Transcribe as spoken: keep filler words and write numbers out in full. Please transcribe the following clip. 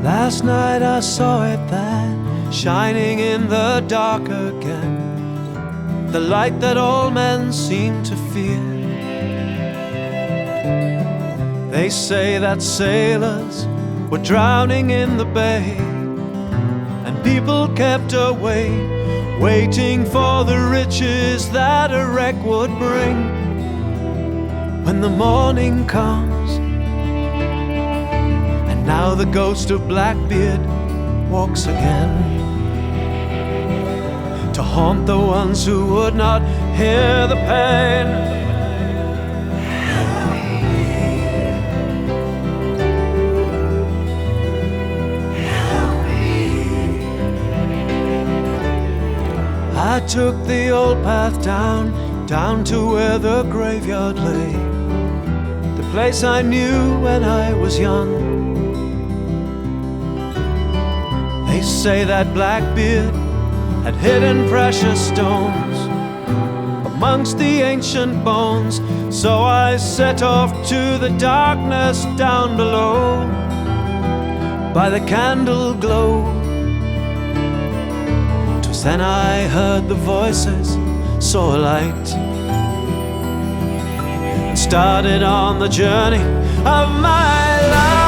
Last night I saw it there, shining in the dark again, the light that all men seem to fear. They say that sailors were drowning in the bay, and people kept away, waiting for the riches that a wreck would bring. When the morning comes, and now the ghost of Blackbeard walks again, to haunt the ones who would not hear the pain. I took the old path down, down to where the graveyard lay, the place I knew when I was young. They say that Blackbeard had hidden precious stones amongst the ancient bones, so I set off to the darkness down below by the candle glow. Then I heard the voices, saw a light, and started on the journey of my life.